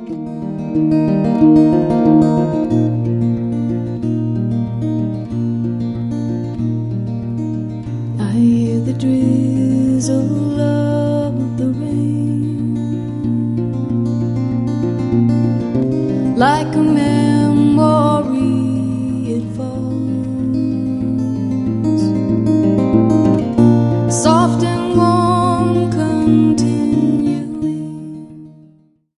I hear the drizzle of the rain, like a man